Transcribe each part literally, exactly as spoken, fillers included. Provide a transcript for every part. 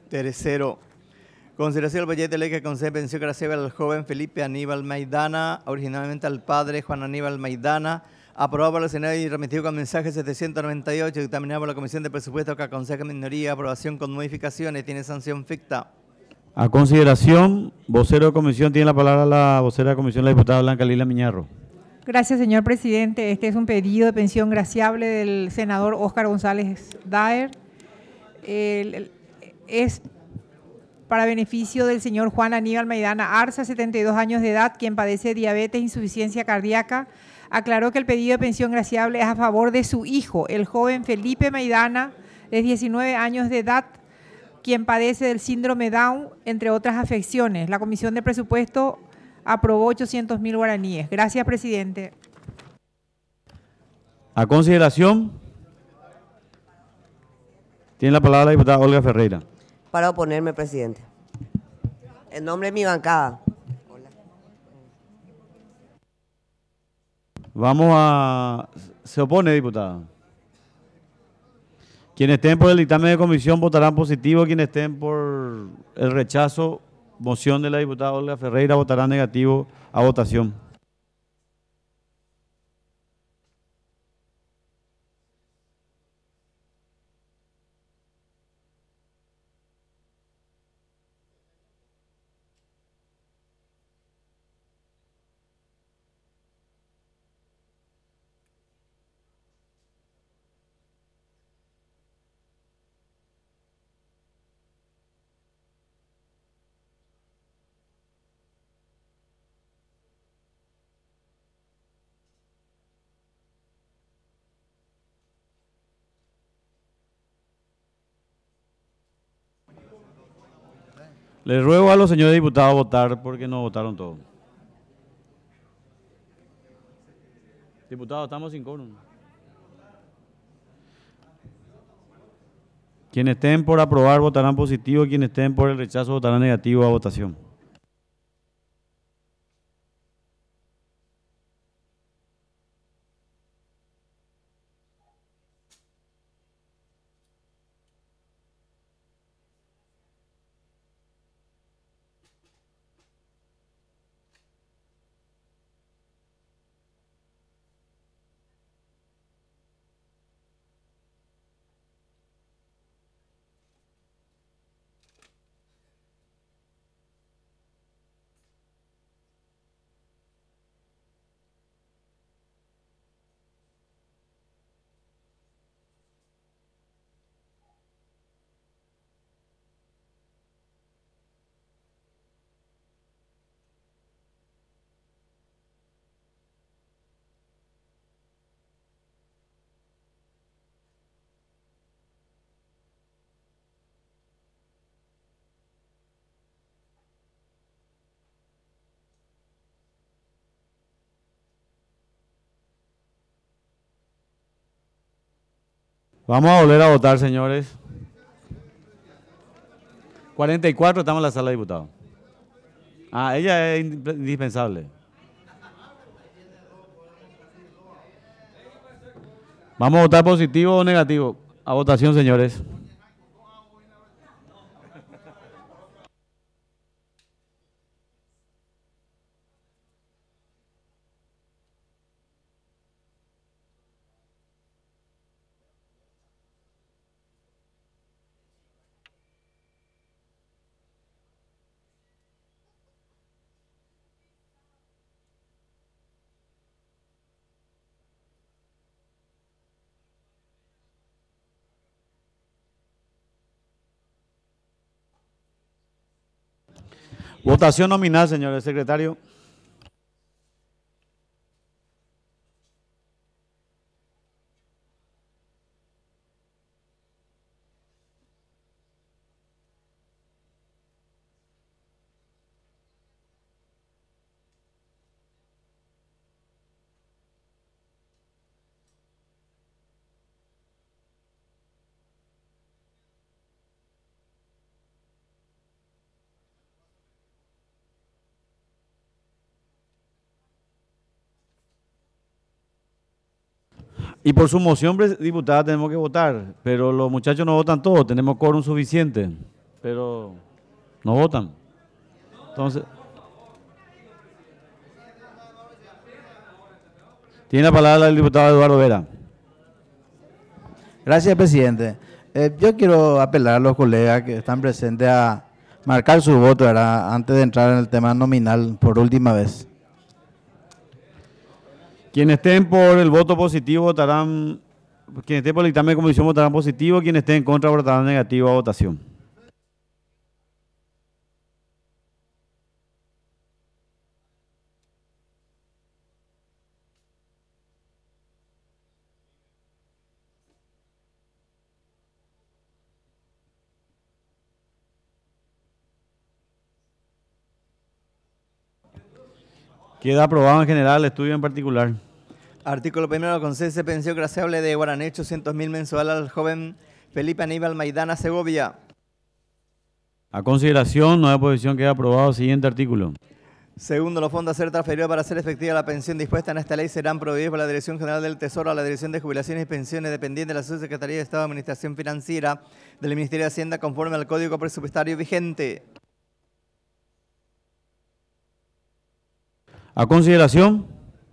Tercero, consideración del proyecto de ley que concede pensión graciosa al joven Felipe Aníbal Maidana, originalmente al padre Juan Aníbal Maidana, aprobado por el Senado y remitido con mensaje setecientos noventa y ocho, dictaminado por la Comisión de Presupuestos que aconseja minoría, aprobación con modificaciones, tiene sanción ficta. A consideración, vocero de comisión, tiene la palabra la vocera de comisión, la diputada Blanca Lila Miñarro. Gracias, señor presidente. Este es un pedido de pensión graciable del senador Óscar González Daer. El, el, es para beneficio del señor Juan Aníbal Maidana Arza, setenta y dos años de edad, quien padece diabetes e insuficiencia cardíaca. Aclaró que el pedido de pensión graciable es a favor de su hijo, el joven Felipe Maidana, de diecinueve años de edad, quien padece del síndrome Down, entre otras afecciones. La Comisión de Presupuesto aprobó ochocientos mil guaraníes. Gracias, presidente. A consideración, tiene la palabra la diputada Olga Ferreira. Para oponerme, presidente. En nombre de mi bancada. Hola. Vamos a... ¿Se opone, diputada? Quienes estén por el dictamen de comisión votarán positivo, quienes estén por el rechazo, moción de la diputada Olga Ferreira, votarán negativo a votación. Les ruego a los señores diputados votar porque no votaron todos. Diputados, estamos sin quórum. Quienes estén por aprobar votarán positivo, quienes estén por el rechazo votarán negativo a votación. Vamos a volver a votar, señores. cuarenta y cuatro, estamos en la sala de diputados. Ah, ella es indispensable. Vamos a votar positivo o negativo. A votación, señores. Votación nominal, señores secretario. Y por su moción, diputada, tenemos que votar, pero los muchachos no votan todos, tenemos quórum suficiente. pero no votan. Entonces, tiene la palabra el diputado Eduardo Vera. Gracias, presidente. Eh, yo quiero apelar a los colegas que están presentes a marcar su voto, ¿verdad?, antes de entrar en el tema nominal por última vez. Quienes estén por el voto positivo votarán, quienes estén por el dictamen de comisión votarán positivo, quienes estén en contra votarán negativo a votación. Queda aprobado en general, el estudio en particular. Artículo primero, concede pensión graciable de Guaraní ochocientos mil mensual al joven Felipe Aníbal Maidana Segovia. A consideración, no hay oposición, queda aprobado. Siguiente artículo. Segundo, los fondos a ser transferidos para hacer efectiva la pensión dispuesta en esta ley serán proveídos por la Dirección General del Tesoro a la Dirección de Jubilaciones y Pensiones dependiente de la Subsecretaría de Estado de Administración Financiera del Ministerio de Hacienda conforme al Código Presupuestario vigente. A consideración.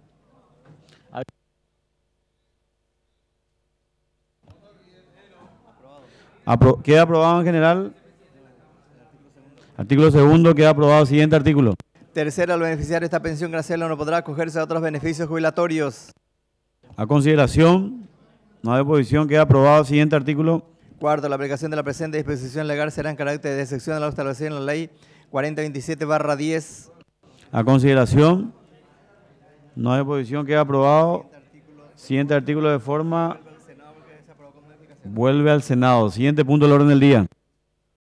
Apro- queda aprobado en general. Artículo segundo, queda aprobado. Siguiente artículo. Tercero, el beneficiario de esta pensión graciable no podrá acogerse a otros beneficios jubilatorios. A consideración, no hay oposición, queda aprobado. Siguiente artículo. Cuarto, la aplicación de la presente disposición legal será en carácter de excepción a lo establecido en la ley cuarenta veintisiete barra diez. A consideración, no hay oposición, queda aprobado. Siguiente artículo de forma. Vuelve al Senado. Siguiente punto del orden del día.